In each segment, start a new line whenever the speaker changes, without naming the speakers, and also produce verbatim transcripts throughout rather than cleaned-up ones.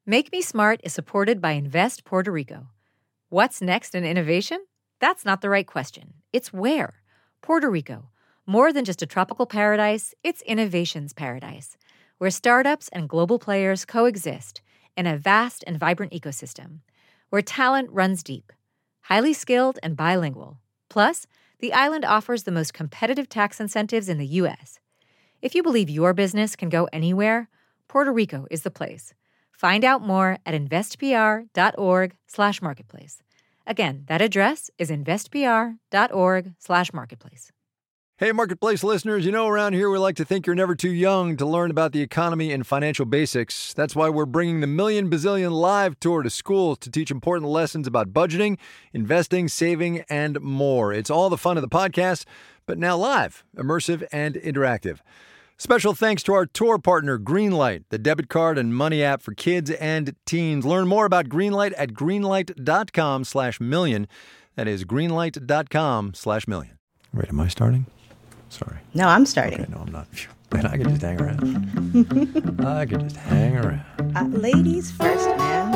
Make Me Smart is supported by Invest Puerto Rico. What's next in innovation? That's not the right question. It's where. Puerto Rico. More than just a tropical paradise, it's innovation's paradise, where startups and global players coexist in a vast and vibrant ecosystem, where talent runs deep, highly skilled and bilingual. Plus, the island offers the most competitive tax incentives in the U S. If you believe your business can go anywhere, Puerto Rico is the place. Find out more at investpr.org slash marketplace. Again, that address is investpr.org slash marketplace.
Hey, Marketplace listeners, you know around here we like to think you're never too young to learn about the economy and financial basics. That's why we're bringing the Million Bazillion Live Tour to schools to teach important lessons about budgeting, investing, saving, and more. It's all the fun of the podcast, but now live, immersive, and interactive. Special thanks to our tour partner, Greenlight, the debit card and money app for kids and teens. Learn more about Greenlight at greenlight.com slash million. That is greenlight.com slash million. Wait, am I starting? Sorry.
No, I'm starting.
Okay, no, I'm not. Man, I can just hang around. I can just hang around.
Uh, ladies first, man.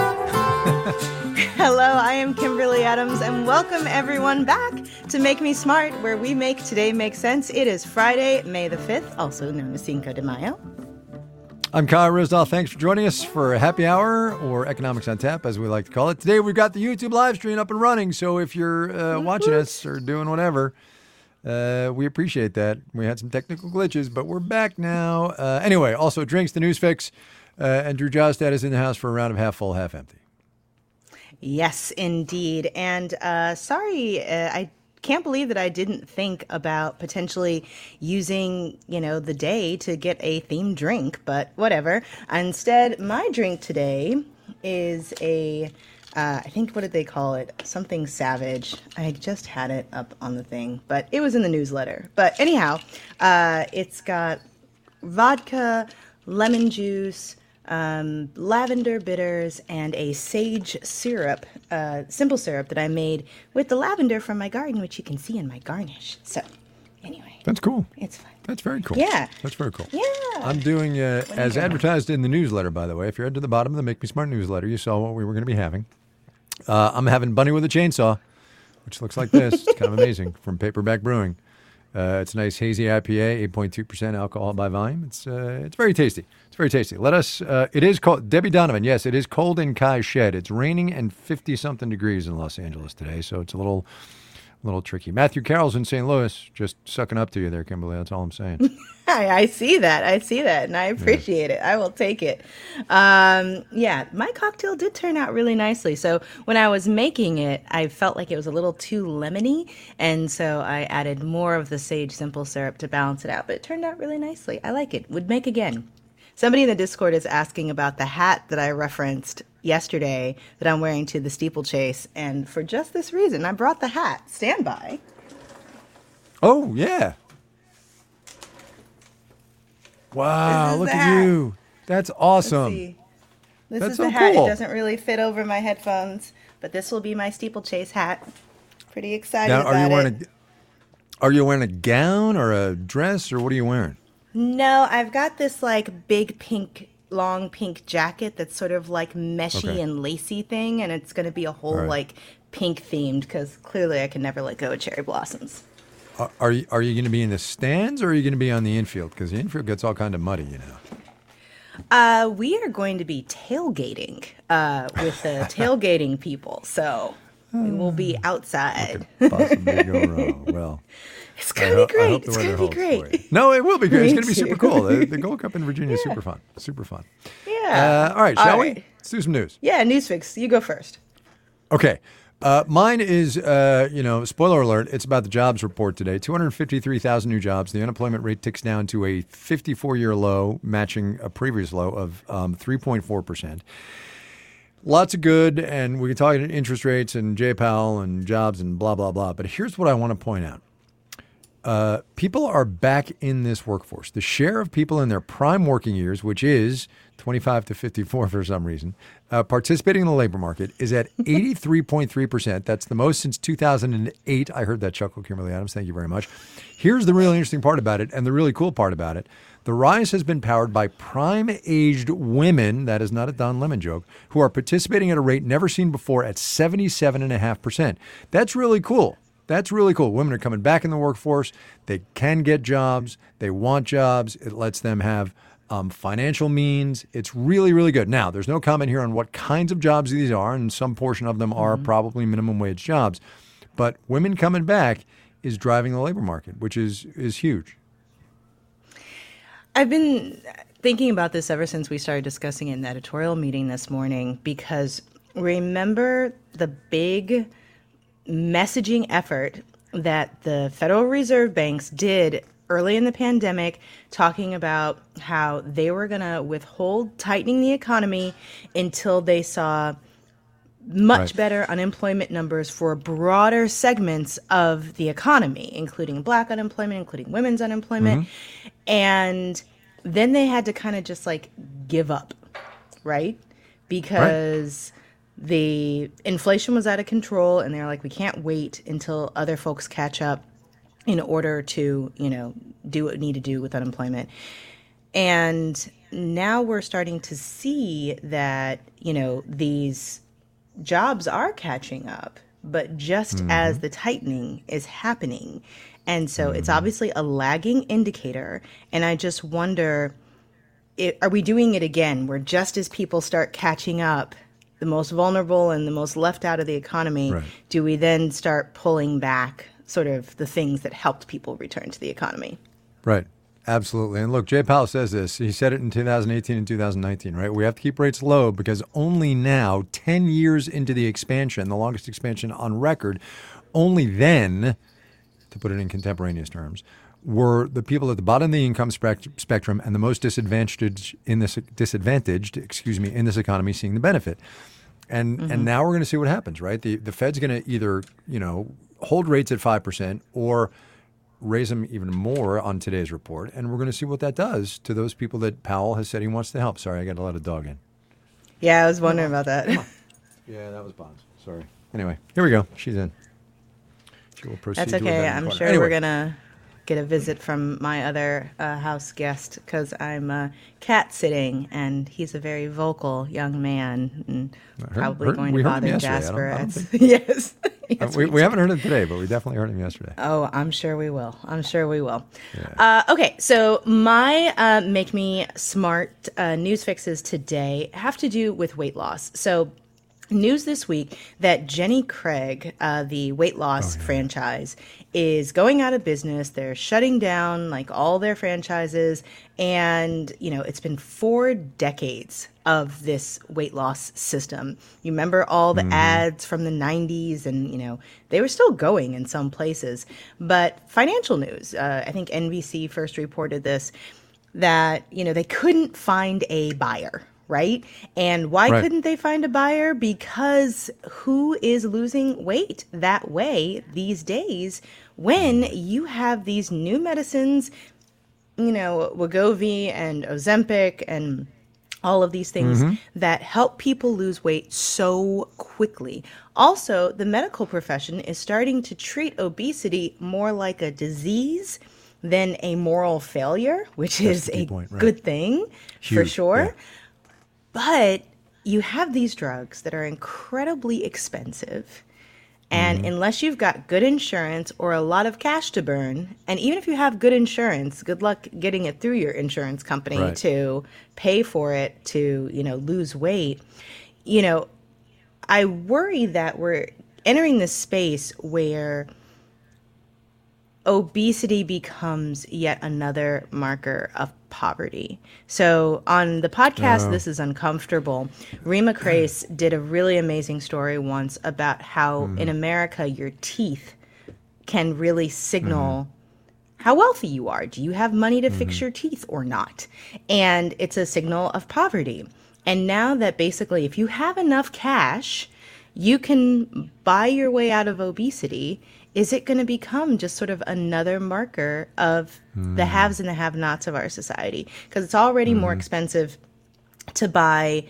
Hello, I am Kimberly Adams, and welcome everyone back to Make Me Smart, where we make today make sense. It is Friday, May the fifth, also known as Cinco de Mayo.
I'm Kyle Rosdahl. Thanks for joining us for a happy hour, or Economics on Tap, as we like to call it. Today, we've got the YouTube live stream up and running, so if you're uh, watching us or doing whatever, Uh, we appreciate that. We had some technical glitches, but we're back now. Uh, anyway, also drinks, the news fix, uh, and Drew Jostad is in the house for a round of half full, half empty.
Yes, indeed. And uh, sorry, uh, I can't believe that I didn't think about potentially using, you know, the day to get a themed drink, but whatever. Instead, my drink today is a... Uh, I think, what did they call it? Something Savage. I just had it up on the thing, but it was in the newsletter. But anyhow, uh, it's got vodka, lemon juice, um, lavender bitters, and a sage syrup, uh, simple syrup that I made with the lavender from my garden, which you can see in my garnish. So, anyway.
That's cool.
It's fun.
That's very cool.
Yeah.
That's very cool.
Yeah.
I'm doing, uh, as advertised in the newsletter, by the way. If you're head to the bottom of the Make Me Smart newsletter, you saw what we were going to be having. Uh, I'm having Bunny with a Chainsaw, which looks like this. It's kind of amazing, from Paperback Brewing. Uh, it's a nice hazy I P A, eight point two percent alcohol by volume. It's uh, it's very tasty. It's very tasty. Let us, uh, it is cold. Debbie Donovan, yes, it is cold in Kai's shed. It's raining and fifty-something degrees in Los Angeles today, so it's a little... A little tricky. Matthew Carroll's in Saint Louis, just sucking up to you there, Kimberly. That's all I'm saying.
I, I see that. I see that, and I appreciate yeah. it. I will take it. Um, yeah, my cocktail did turn out really nicely. So when I was making it, I felt like it was a little too lemony, and so I added more of the sage simple syrup to balance it out. But it turned out really nicely. I like it. Would make again. Somebody in the Discord is asking about the hat that I referenced yesterday that I'm wearing to the steeplechase, and for just this reason, I brought the hat. Stand by.
Oh, yeah. Wow, look at hat. you. That's awesome.
This
That's
is
so
the hat.
cool.
It doesn't really fit over my headphones, but this will be my steeplechase hat. Pretty excited
now,
about
are you wearing
it.
A, are you wearing a gown or a dress, or what are you wearing?
No, I've got this like big pink, long pink jacket that's sort of like meshy
Okay.
and lacy thing, and it's going to be a whole
right.
like pink themed because clearly I can never let go of cherry blossoms.
Are, are you are you going to be in the stands, or are you going to be on the infield? Because the infield gets all kind of muddy, you know.
Uh, we are going to be tailgating uh, with the tailgating people, so we will be outside.
Could possibly go wrong. Well.
It's going to be great. It's going to be great.
No, it will be great.
Me
It's going to be
too.
super cool. The, the Gold Cup in Virginia is super fun. Super fun.
Yeah.
Uh, all right, shall
All
we?
right.
Let's do some news.
Yeah, Newsfix. You go first.
Okay. Uh, mine is, uh, you know, spoiler alert, it's about the jobs report today. two hundred fifty-three thousand new jobs. The unemployment rate ticks down to a fifty-four-year low, matching a previous low of um, three point four percent. Lots of good, and we can talk about interest rates and J Powell and jobs and blah, blah, blah. But here's what I want to point out. Uh, people are back in this workforce. The share of people in their prime working years, which is twenty-five to fifty-four for some reason, uh, participating in the labor market is at eighty-three point three percent. That's the most since two thousand eight. I heard that chuckle, Kimberly Adams. Thank you very much. Here's the really interesting part about it, and the really cool part about it. The rise has been powered by prime-aged women, that is not a Don Lemon joke, who are participating at a rate never seen before at seventy-seven point five percent. That's really cool. That's really cool. Women are coming back in the workforce. They can get jobs. They want jobs. It lets them have um, financial means. It's really, really good. Now, there's no comment here on what kinds of jobs these are, and some portion of them are mm-hmm. probably minimum wage jobs. But women coming back is driving the labor market, which is is huge.
I've been thinking about this ever since we started discussing it in the editorial meeting this morning, because remember the big messaging effort that the Federal Reserve banks did early in the pandemic, talking about how they were going to withhold tightening the economy until they saw much right. better unemployment numbers for broader segments of the economy, including black unemployment, including women's unemployment. Mm-hmm. And then they had to kind of just like give up, right? Because right. the inflation was out of control, and they're like, we can't wait until other folks catch up in order to, you know, do what we need to do with unemployment. And now we're starting to see that, you know, these jobs are catching up, but just mm-hmm. as the tightening is happening. And so mm-hmm. it's obviously a lagging indicator. And I just wonder, it, are we doing it again, where just as people start catching up, the most vulnerable and the most left out of the economy, right. do we then start pulling back sort of the things that helped people return to the economy?
Right. Absolutely. And look, Jay Powell says this. He said it in two thousand eighteen and two thousand nineteen, right? We have to keep rates low because only now, ten years into the expansion, the longest expansion on record, only then, to put it in contemporaneous terms, were the people at the bottom of the income spect- spectrum and the most disadvantaged in this disadvantaged, excuse me, in this economy seeing the benefit. And mm-hmm. and now we're going to see what happens, right? The the Fed's going to either, you know, hold rates at five percent or raise them even more on today's report. And we're going to see what that does to those people that Powell has said he wants to help. Sorry, I got to let a dog in.
Yeah, I was wondering about that.
Yeah, that was Bonds. Sorry. Anyway, here we go. She's in. She will proceed.
That's okay. I'm sure
anyway.
We're going to get a visit from my other uh, house guest, because I'm uh, cat sitting, and he's a very vocal young man, and heard, probably
heard,
going to bother Jasper.
I don't, I don't think...
yes. yes
uh, we, we, we haven't heard him today, but we definitely heard him yesterday.
Oh, I'm sure we will. I'm sure we will. Yeah. Uh, okay, so my uh, Make Me Smart uh, news fixes today have to do with weight loss. So news this week that Jenny Craig, uh, the weight loss oh, yeah. franchise, is going out of business. They're shutting down like all their franchises. And, you know, it's been four decades of this weight loss system. You remember all the mm-hmm. ads from the nineties, and, you know, they were still going in some places. But financial news, uh, I think N B C first reported this, that, you know, they couldn't find a buyer. Right? And why right. couldn't they find a buyer? Because who is losing weight that way these days when you have these new medicines, you know, Wegovy and Ozempic and all of these things mm-hmm. that help people lose weight so quickly. Also, the medical profession is starting to treat obesity more like a disease than a moral failure, which That's is a point, right. good thing Huge. for sure. Yeah. But you have these drugs that are incredibly expensive. And mm-hmm. unless you've got good insurance or a lot of cash to burn, and even if you have good insurance, good luck getting it through your insurance company right. to pay for it to, you know, lose weight. You know, I worry that we're entering this space where obesity becomes yet another marker of poverty. So on the podcast, oh. This is Uncomfortable, Rima Crace did a really amazing story once about how mm. in America, your teeth can really signal mm. how wealthy you are. Do you have money to mm. fix your teeth or not? And it's a signal of poverty. And now that basically if you have enough cash, you can buy your way out of obesity. Is it going to become just sort of another marker of mm. the haves and the have-nots of our society? Because it's already mm. more expensive to buy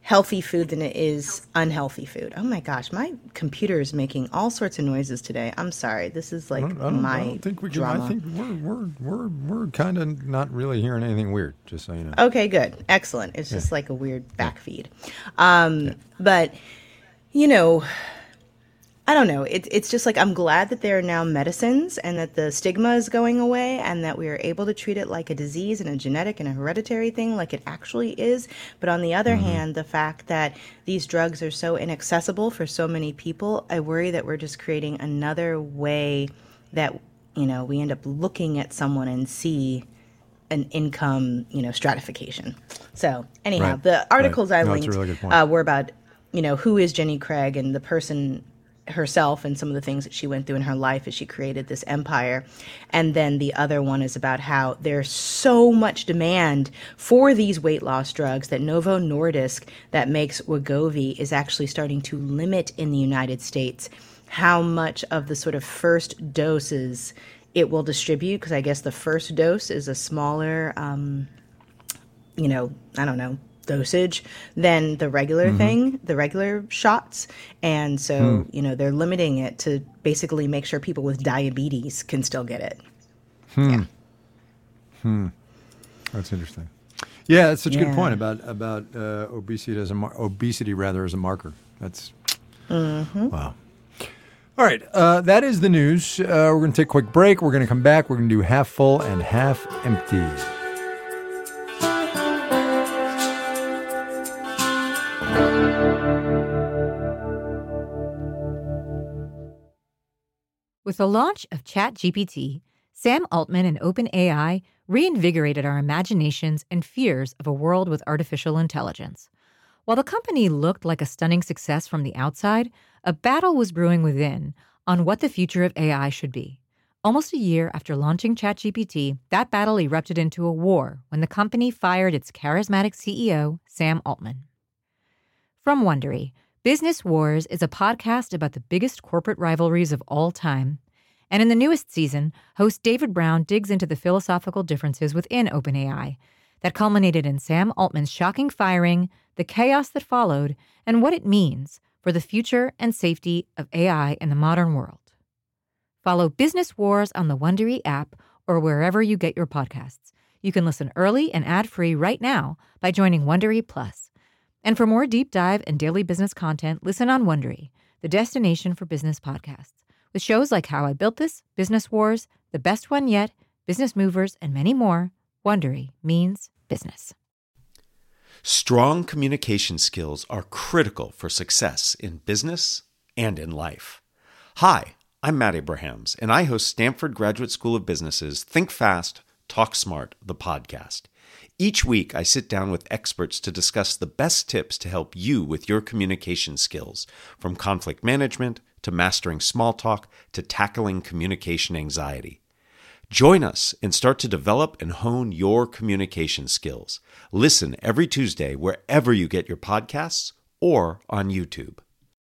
healthy food than it is unhealthy food. Oh my gosh, my computer is making all sorts of noises today. I'm sorry. This is like
I don't, I don't,
my
I don't think we can.
drama.
I think we're we're we're we're kind of not really hearing anything weird. Just so you know.
Okay, good, excellent. It's just like a weird back feed, um, yeah. but you know. I don't know. It, it's just like I'm glad that there are now medicines and that the stigma is going away and that we are able to treat it like a disease and a genetic and a hereditary thing like it actually is. But on the other mm-hmm. hand, the fact that these drugs are so inaccessible for so many people, I worry that we're just creating another way that, you know, we end up looking at someone and see an income, you know, stratification. So anyhow,
right.
the articles
right.
I
no,
linked
really
uh, were about, you know, who is Jenny Craig and the person herself and some of the things that she went through in her life as she created this empire. And then the other one is about how there's so much demand for these weight loss drugs that Novo Nordisk, that makes Wegovy, is actually starting to limit in the United States how much of the sort of first doses it will distribute, because I guess the first dose is a smaller, um, you know, I don't know, dosage than the regular mm-hmm. thing, the regular shots. And so, mm. you know, they're limiting it to basically make sure people with diabetes can still get it.
Hmm.
Yeah.
Hmm. That's interesting. Yeah, that's such a
yeah.
good point about about uh, obesity as a mar- obesity rather as a marker. That's
mm-hmm.
wow. All right, uh, that is the news. Uh, we're going to take a quick break. We're going to come back. We're going to do half full and half empty.
With the launch of ChatGPT, Sam Altman and OpenAI reinvigorated our imaginations and fears of a world with artificial intelligence. While the company looked like a stunning success from the outside, a battle was brewing within on what the future of A I should be. Almost a year after launching ChatGPT, that battle erupted into a war when the company fired its charismatic C E O, Sam Altman. From Wondery, Business Wars is a podcast about the biggest corporate rivalries of all time. And in the newest season, host David Brown digs into the philosophical differences within OpenAI that culminated in Sam Altman's shocking firing, the chaos that followed, and what it means for the future and safety of A I in the modern world. Follow Business Wars on the Wondery app or wherever you get your podcasts. You can listen early and ad-free right now by joining Wondery Plus. And for more deep dive and daily business content, listen on Wondery, the destination for business podcasts, with shows like How I Built This, Business Wars, The Best One Yet, Business Movers, and many more. Wondery means business.
Strong communication skills are critical for success in business and in life. Hi, I'm Matt Abrahams, and I host Stanford Graduate School of Business's Think Fast, Talk Smart, the podcast. Each week, I sit down with experts to discuss the best tips to help you with your communication skills, from conflict management to mastering small talk to tackling communication anxiety. Join us and start to develop and hone your communication skills. Listen every Tuesday wherever you get your podcasts or on YouTube.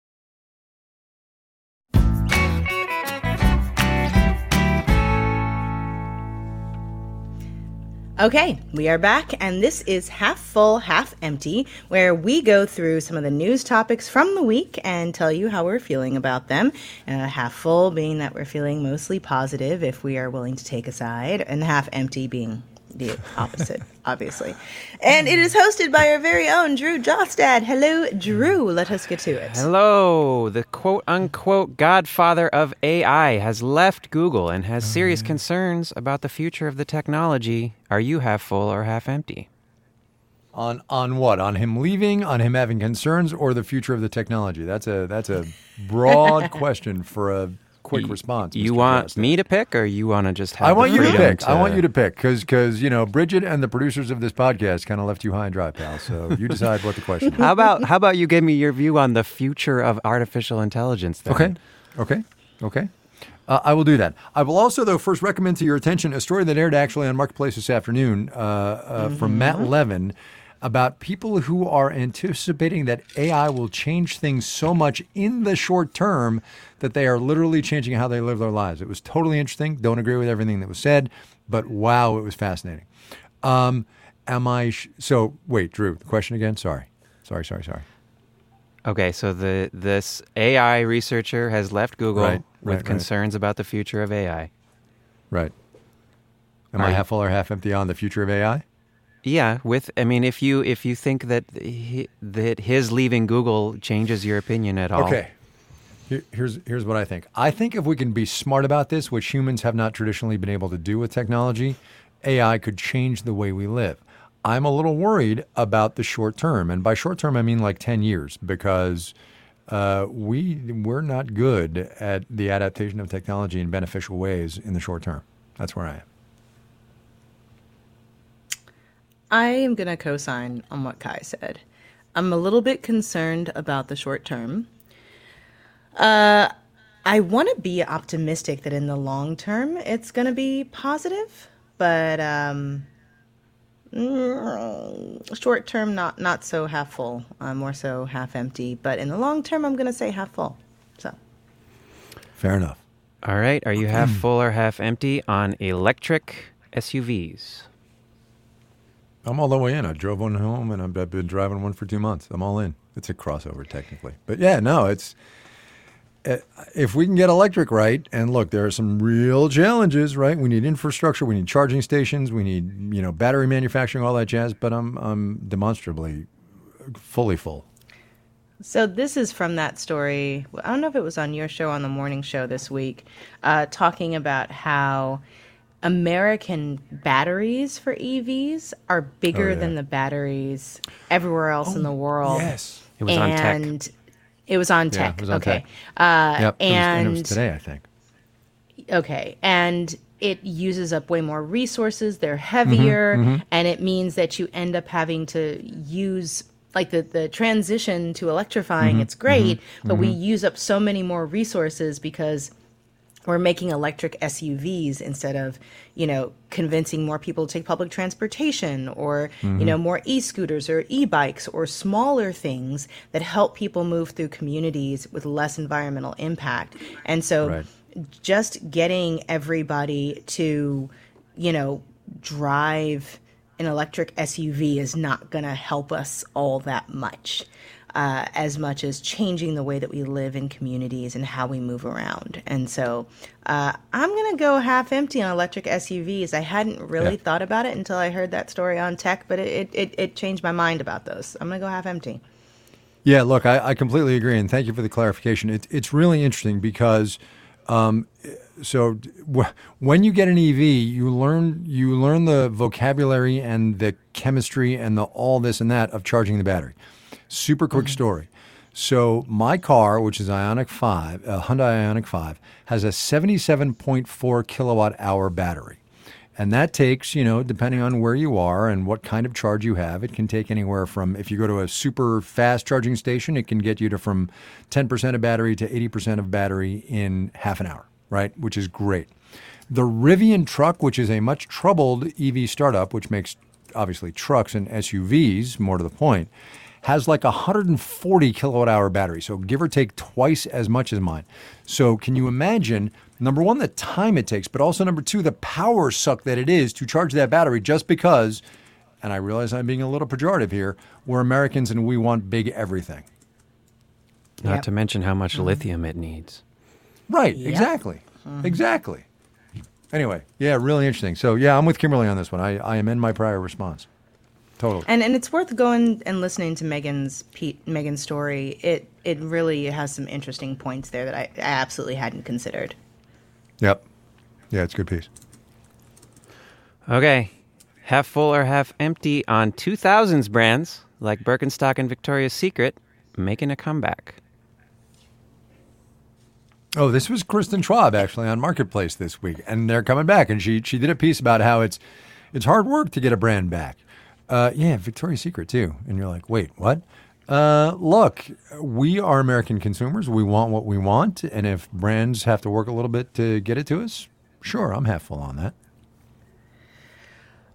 Okay, we are back, and this is Half Full, Half Empty, where we go through some of the news topics from the week and tell you how we're feeling about them. Uh, half full being that we're feeling mostly positive if we are willing to take a side, and half empty being the opposite, obviously. And it is hosted by our very own Drew Jostad. Hello, Drew. Let us get to it.
Hello. The quote-unquote godfather of A I has left Google and has serious concerns about the future of the technology. Are you half full or half empty?
On on what? On him leaving, on him having concerns, or the future of the technology? That's a that's a broad question for a quick response.
You
Mister
want
Jostad.
me to pick, or you want to just have
I want
the
you to
freedom
pick.
to...
I want you to pick because because you know Bridget and the producers of this podcast kind of left you high and dry, pal. So you decide what the question is.
How about how about you give me your view on the future of artificial intelligence? Then?
Okay, okay, okay. Uh, I will do that. I will also, though, first recommend to your attention a story that aired actually on Marketplace this afternoon uh, uh, mm-hmm. from Matt Levin about people who are anticipating that A I will change things so much in the short term that they are literally changing how they live their lives. It was totally interesting. Don't agree with everything that was said, but wow, it was fascinating. Um, am I... Sh- so, wait, Drew, the question again? Sorry. Sorry, sorry, sorry.
Okay, so the this A I researcher has left Google
Right,
with
right,
concerns right. about the future of A I.
Right. Am
Are
I
you-
half full or half empty on the future of A I?
Yeah, with I mean, if you if you think that he, that his leaving Google changes your opinion at all,
Okay. Here- Here's here's what I think. I think if we can be smart about this, which humans have not traditionally been able to do with technology, A I could change the way we live. I'm a little worried about the short term, and by short term I mean like ten years, because uh, we we're not good at the adaptation of technology in beneficial ways in the short term. That's where I am.
I am going to co-sign on what Kai said. I'm a little bit concerned about the short term. Uh, I want to be optimistic that in the long term it's going to be positive, but um, mm, short term not not so half full, uh, more so half empty. But in the long term, I'm going to say half full. So
Fair enough.
all right, are you half full or half empty on electric S U Vs?
I'm all the way in. I drove one home, and I've I've been driving one for two months. I'm all in. It's a crossover technically, but yeah, no, it's. uh, If we can get electric right, and look, there are some real challenges, right? We need infrastructure, we need charging stations, we need, you know, battery manufacturing, all that jazz. But I'm I'm demonstrably fully full.
So this is from that story. I don't know if it was on your show, on the morning show this week, uh, talking about how American batteries for E Vs are bigger
Oh, yeah.
than the batteries everywhere else in the world.
Yes.
It was on tech.
and it was on
Yeah,
tech.
it was on
okay.
tech.
Uh,
Yep. It was, and
and
it was today, I think.
Okay. And it uses up way more resources. They're heavier. And it means that you end up having to use, like the, the transition to electrifying, it's great, but we use up so many more resources because we're making electric S U Vs instead of, you know, convincing more people to take public transportation or, you know, more e-scooters or e-bikes or smaller things that help people move through communities with less environmental impact. And so
Right.
just getting everybody to, you know, drive an electric S U V is not going to help us all that much. Uh, as much as changing the way that we live in communities and how we move around. And so uh, I'm going to go half empty on electric S U Vs. I hadn't really
Yeah.
thought about it until I heard that story on tech, but it, it, it changed my mind about those. I'm going to go half empty.
Yeah, look, I, I completely agree, and thank you for the clarification. It, it's really interesting because, um, so w- when you get an E V, you learn you learn the vocabulary and the chemistry and the all this and that of charging the battery. Super quick story. So my car, which is Ioniq five, a Hyundai Ioniq five, has a seventy-seven point four kilowatt hour battery. And that takes, you know, depending on where you are and what kind of charge you have, it can take anywhere from, if you go to a super fast charging station, it can get you to from ten percent of battery to eighty percent of battery in half an hour, right? Which is great. The Rivian truck, which is a much troubled E V startup, which makes obviously trucks and S U Vs, more to the point, has like a one hundred forty kilowatt hour battery. So give or take twice as much as mine. So can you imagine, number one, the time it takes, but also number two, the power suck that it is to charge that battery just because, and I realize I'm being a little pejorative here, we're Americans and we want big everything.
Not
Yep.
to mention how much lithium it needs.
Right,
Yep.
exactly. Exactly. Anyway, yeah, really interesting. So yeah, I'm with Kimberly on this one. I, I amend my prior response. Totally.
And and it's worth going and listening to Megan's Pete, Megan's story. It it really has some interesting points there that I, I absolutely hadn't considered.
Yep. Yeah, it's a good piece.
Okay, half full or half empty on two thousands brands like Birkenstock and Victoria's Secret making a comeback.
Oh, this was Kristen Schwab actually on Marketplace this week, and they're coming back. And she she did a piece about how it's it's hard work to get a brand back. Uh, yeah, Victoria's Secret too. And you're like, wait, what? Uh, look, we are American consumers. We want what we want, and if brands have to work a little bit to get it to us, sure, I'm half full on that.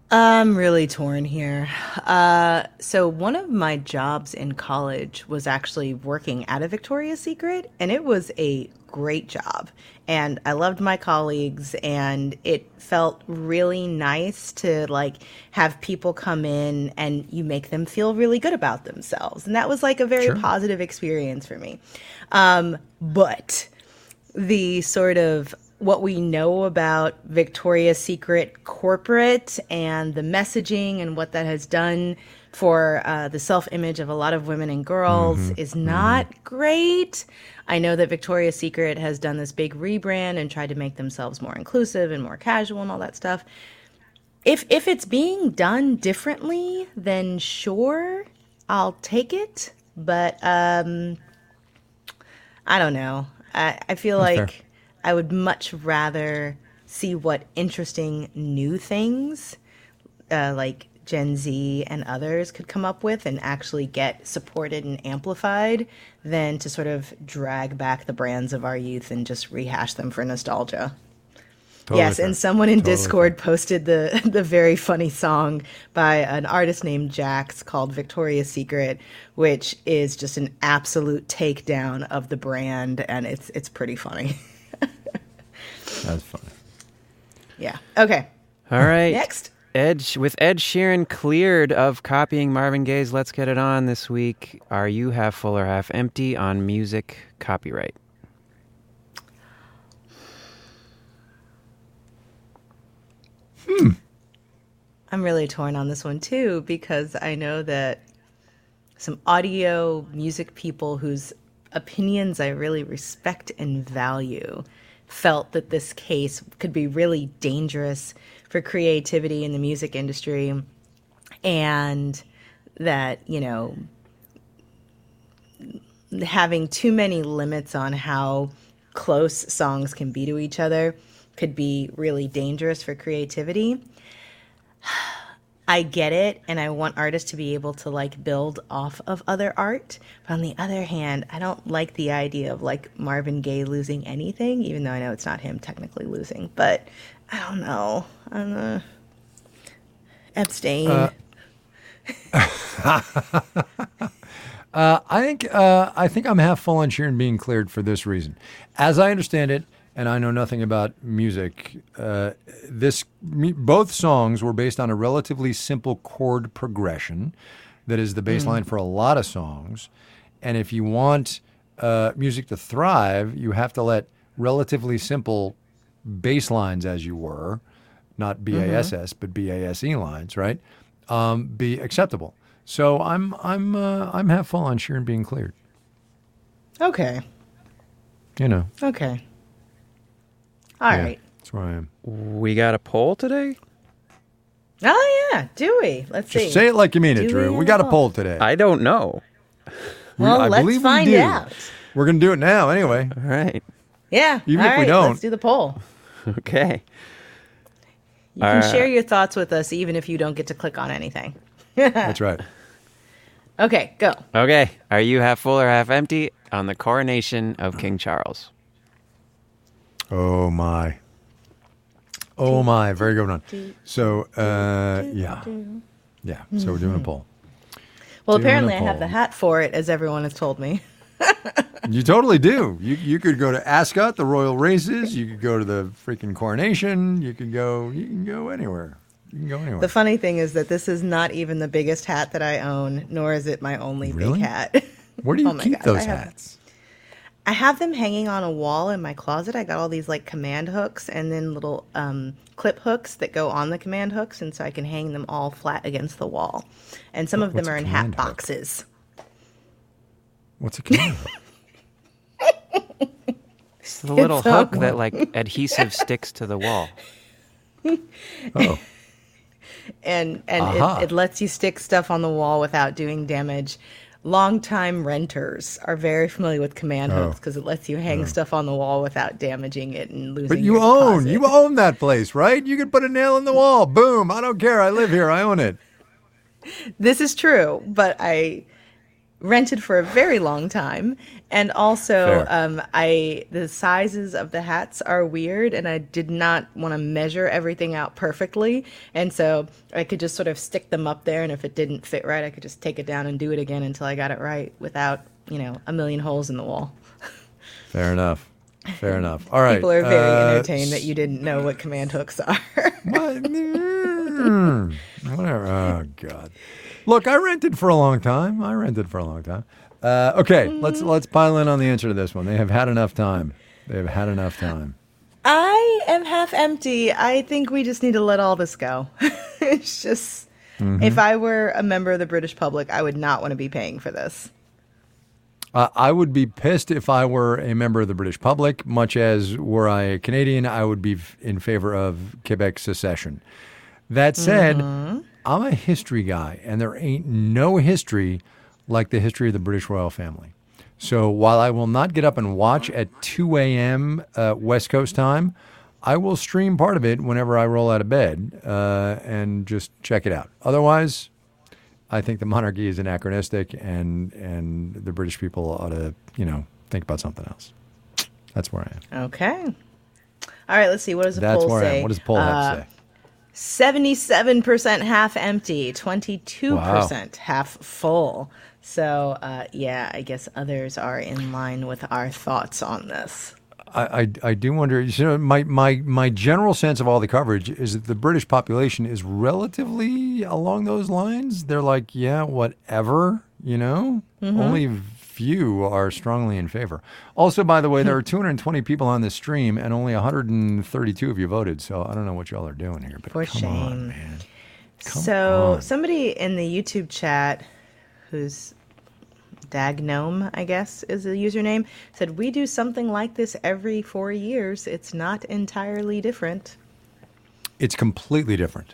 I'm really torn here. Uh, so one of my jobs in college was actually working at a Victoria's Secret, and it was a great job. And I loved my colleagues, and it felt really nice to like have people come in and you make them feel really good about themselves. And that was like a very
Sure.
positive experience for me. Um, but the sort of what we know about Victoria's Secret corporate and the messaging and what that has done for uh, the self-image of a lot of women and girls
Mm-hmm.
is not great. I know that Victoria's Secret has done this big rebrand and tried to make themselves more inclusive and more casual and all that stuff. If if it's being done differently, then sure, I'll take it. But um, I don't know. I, I feel
That's
like
fair.
I would much rather see what interesting new things, uh, like Gen Z and others, could come up with and actually get supported and amplified than to sort of drag back the brands of our youth and just rehash them for nostalgia.
Totally
Yes,
fair.
and someone in
Totally
Discord posted the the very funny song by an artist named Jax called Victoria's Secret, which is just an absolute takedown of the brand, and it's it's pretty funny.
That's funny.
Yeah. Okay.
All right.
Next.
Ed, with Ed Sheeran cleared of copying Marvin Gaye's Let's Get It On this week, are you half full or half empty on music copyright?
I'm really torn on this one too, because I know that some audio music people whose opinions I really respect and value felt that this case could be really dangerous for creativity in the music industry, and that, you know, having too many limits on how close songs can be to each other could be really dangerous for creativity. I get it, and I want artists to be able to like build off of other art. But on the other hand, I don't like the idea of like Marvin Gaye losing anything, even though I know it's not him technically losing. But I don't know. I don't know. Abstain.
Uh, Uh, I think uh, I think I'm half full on Sheeran being cleared for this reason. As I understand it, and I know nothing about music, uh, this me, both songs were based on a relatively simple chord progression that is the bass line for a lot of songs. And if you want uh, music to thrive, you have to let relatively simple bass lines, as you were, not B A S S, but B A S E lines, right, um, be acceptable. So I'm I'm uh, I'm half full on Sheeran being cleared.
Okay.
You know.
Okay. All
yeah,
right.
That's where I am.
We got a poll today?
Oh, yeah. Do we? Let's
Just
see.
say it like you mean it,
Do
Drew.
we
We got a
have-
poll today.
I don't know.
We-
Well,
I
let's
believe
find
we do.
out.
We're going to do it now anyway.
All right.
Yeah.
Even
All
if we
right,
don't.
Let's do the poll.
Okay.
You can
Uh,
share your thoughts with us even if you don't get to click on anything.
That's right.
Okay, go.
Okay. Are you half full or half empty on the coronation of King Charles?
Oh, my. Oh, my. Very good one. So, uh, yeah. Yeah. So we're doing a poll.
Well,
Doing
apparently
a
I have the
poll.
hat for it, as everyone has told me.
You totally do. You you could go to Ascot, the royal races. You could go to the freaking coronation. You could go. You can go anywhere. You can go anywhere.
The funny thing is that this is not even the biggest hat that I own, nor is it my only
Really?
big hat.
Where do you
Oh my
keep
gosh,
those
I have-
hats?
I have them hanging on a wall in my closet. I got all these like command hooks and then little um, clip hooks that go on the command hooks, and so I can hang them all flat against the wall. And some of
What's
them
a
are in hat
command hook?
boxes.
What's a command hook?
It's the little
It's a-
hook that like adhesive sticks to the wall.
Oh,
and and
Aha.
it, it lets you stick stuff on the wall without doing damage. Longtime renters are very familiar with command
Oh.
hooks because it lets you hang stuff on the wall without damaging it and losing.
but you
your
own.
deposit.
You own that place, right? You could put a nail in the wall. Boom. I don't care. I live here. I own it.
This is true, but I rented for a very long time, and also
Fair.
um, I the sizes of the hats are weird, and I did not want to measure everything out perfectly, and so I could just sort of stick them up there, and if it didn't fit right, I could just take it down and do it again until I got it right without, you know, a million holes in the wall.
Fair enough. Fair enough. All right.
People are very
uh,
entertained that you didn't know what command hooks are.
What? Mm, Whatever. Oh God. Look, I rented for a long time. I rented for a long time. Uh, okay, let's let's pile in on the answer to this one. They have had enough time. They have had enough time.
I am half empty. I think we just need to let all this go. It's just, mm-hmm. If I were a member of the British public, I would not want to be paying for this.
Uh, I would be pissed if I were a member of the British public, much as were I a Canadian, I would be f- in favor of Quebec secession. That said, mm-hmm. I'm a history guy, and there ain't no history like the history of the British royal family. So while I will not get up and watch at two a.m. Uh, West Coast time, I will stream part of it whenever I roll out of bed uh, and just check it out. Otherwise, I think the monarchy is anachronistic, and and the British people ought to, you know, think about something else. That's where I am.
Okay. All right, let's see. What does the
That's
poll
where I
say?
am. What does the poll
uh,
have to say?
seventy-seven percent half empty, twenty-two percent
Wow.
half full. So, uh, yeah, I guess others are in line with our thoughts on this.
I, I, I do wonder, you know, my, my, my general sense of all the coverage is that the British population is relatively along those lines. They're like, yeah, whatever, you know? Mm-hmm. Only few are strongly in favor. Also, by the way, there are two hundred twenty people on this stream, and only one hundred thirty-two of you voted, so I don't know what y'all are doing here, but
For
come
shame.
on, man. Come
so
on.
somebody in the YouTube chat, who's Dagnome, I guess is the username, said, we do something like this every four years. It's not entirely different.
It's completely different.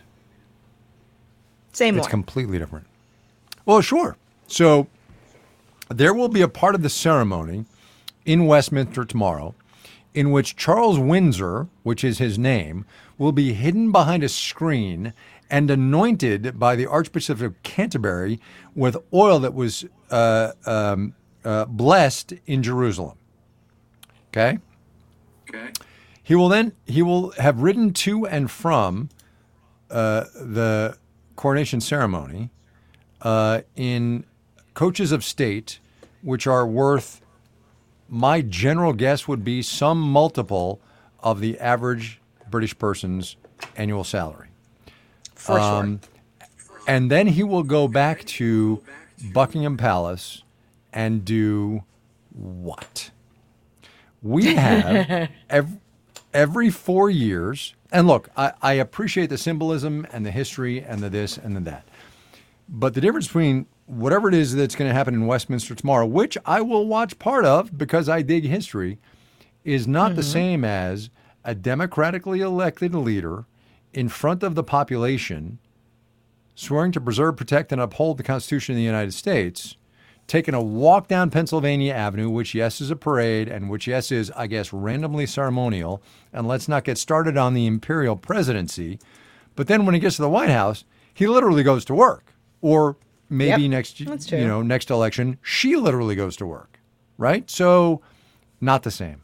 Say more.
It's completely different. Well, sure. So there will be a part of the ceremony in Westminster tomorrow in which Charles Windsor, which is his name, will be hidden behind a screen and anointed by the Archbishop of Canterbury with oil that was uh, um, uh, blessed in Jerusalem. Okay?
Okay.
He will then he will have ridden to and from uh, the coronation ceremony uh, in coaches of state, which are worth, my general guess would be some multiple of the average British person's annual salary.
For
um, sure. And then he will go back to Buckingham Palace and do what? We have every, every four years, and look, I, I appreciate the symbolism and the history and the this and the that. But the difference between whatever it is that's going to happen in Westminster tomorrow, which I will watch part of because I dig history, is not mm-hmm. the same as a democratically elected leader in front of the population swearing to preserve, protect, and uphold the Constitution of the United States, taking a walk down Pennsylvania Avenue, which, yes, is a parade, and which, yes, is, I guess, randomly ceremonial. And let's not get started on the imperial presidency. But then when he gets to the White House, he literally goes to work. Or maybe
yep,
next, you know, next election, she literally goes to work, right? So, not the same.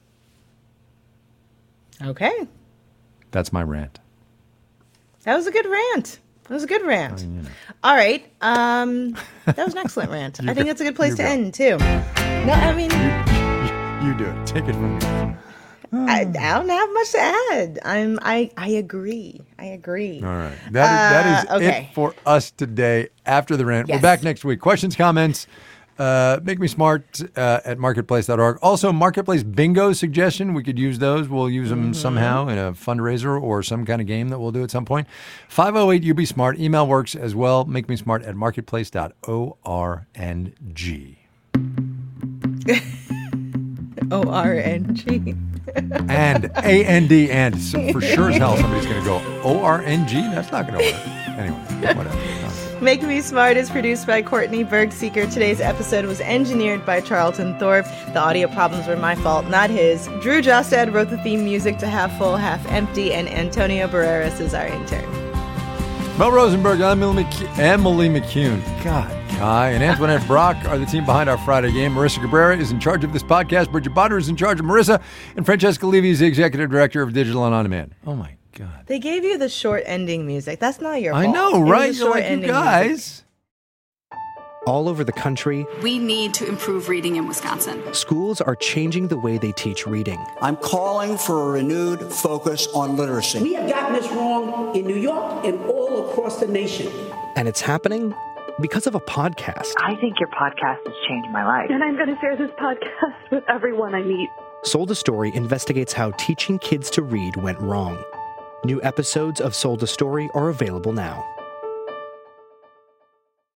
Okay.
That's my rant.
That was a good rant. That was a good rant.
I mean, you know.
All right. Um, that was an excellent rant. I think
go.
that's a good place
You
to
go.
end, too. No, I mean,
You, you do it. Take it from me.
I, I don't have much to add. I'm, I, I agree. I agree.
All right. That is, that is
Uh, okay.
it for us today after the rant.
Yes.
We're back next week. Questions, comments, uh, make me smart uh, at marketplace dot org. Also, Marketplace bingo suggestion. We could use those. We'll use them
Mm-hmm.
somehow in a fundraiser or some kind of game that we'll do at some point. five oh eight U B SMART. Email works as well. Make me smart at marketplace dot org.
O R N G.
And A N D and. So for sure as hell somebody's going to go O R N G? That's not going to work. Anyway, whatever.
Make Me Smart is produced by Courtney Bergseeker. Today's episode was engineered by Charlton Thorpe. The audio problems were my fault, not his. Drew Jostad wrote the theme music to Half Full, Half Empty, and Antonio Barreras is our intern.
Mel Rosenberg, I'm Emily McCune. God, God. Hi, and Antoinette Brock are the team behind our Friday game. Marissa Cabrera is in charge of this podcast. Bridget Bonner is in charge of Marissa. And Francesca Levy is the executive director of Digital and On Demand. Oh, my God.
They gave you the short ending music. That's not your
I
fault.
know,
It was
right?
a
You're
short
like, you
ending
guys.
music.
All over the country,
We need to improve reading in Wisconsin.
schools are changing the way they teach reading.
I'm calling for a renewed focus on literacy.
We have gotten this wrong in New York and all across the nation.
And it's happening because of a podcast.
I think your podcast has changed my life.
And I'm going to share this podcast with everyone I meet.
Sold a Story investigates how teaching kids to read went wrong. New episodes of Sold a Story are available now.